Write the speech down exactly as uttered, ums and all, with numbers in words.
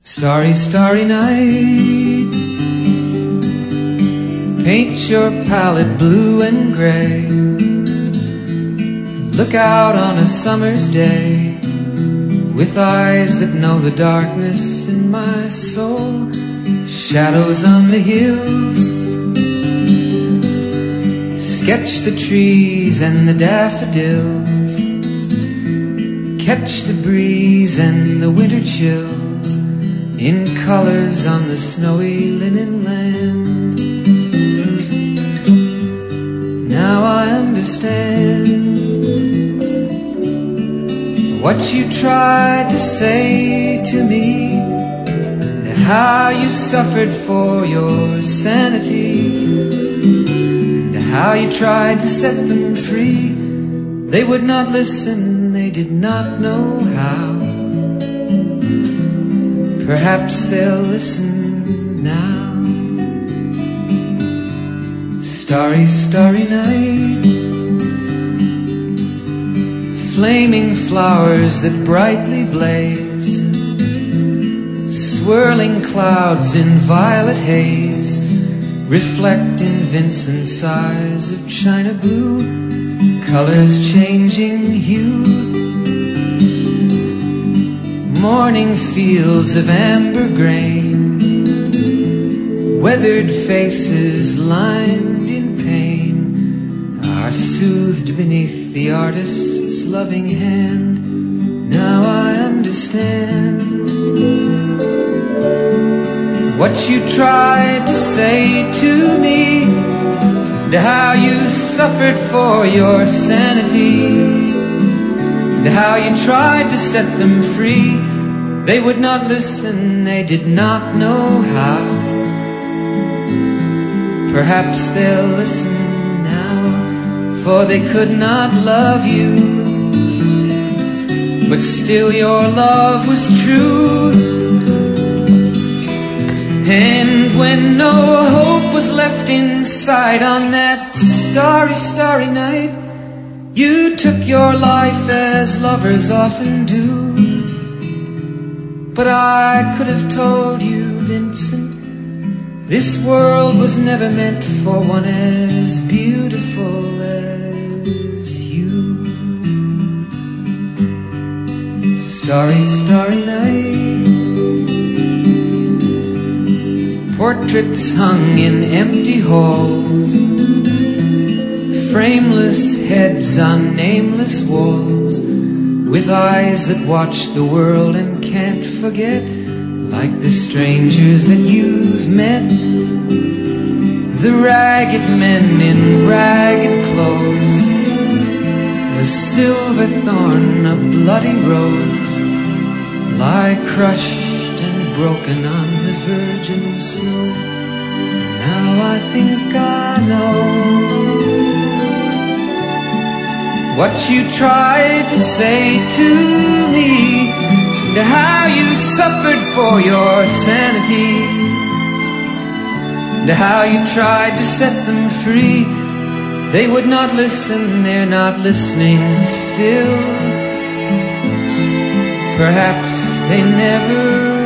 Starry, starry night, paint your palette blue and gray. Look out on a summer's day with eyes that know the darkness in my soul. Shadows on the hills, sketch the trees and the daffodils, catch the breeze and the winter chills in colors on the snowy linen land. Now I understand what you tried to say to me, and how you suffered for your sanity, and how you tried to set them free. They would not listen, they did not know how. Perhaps they'll listen now. Starry, starry night, flaming flowers that brightly blaze, swirling clouds in violet haze, reflect in Vincent's eyes of china blue, colors changing hue. Morning fields of amber grain, weathered faces lined in pain, are soothed beneath the artist's loving hand. Now I understand what you tried to say to me, and how you suffered for your sanity, and how you tried to set them free. They would not listen, they did not know how. Perhaps they'll listen now, for they could not love you, but still your love was true. And when no hope was left inside on that starry, starry night, you took your life as lovers often do. But I could have told you, Vincent, this world was never meant for one as beautiful as you. Starry, starry night, portraits hung in empty halls, frameless heads on nameless walls, with eyes that watch the world and can't forget, like the strangers that you've met, the ragged men in ragged clothes, the silver thorn, a bloody rose, lie crushed and broken on the virgin snow. Now I think I know what you tried to say to me, and how you suffered for your sanity, and how you tried to set them free. They would not listen, they're not listening still. Perhaps they never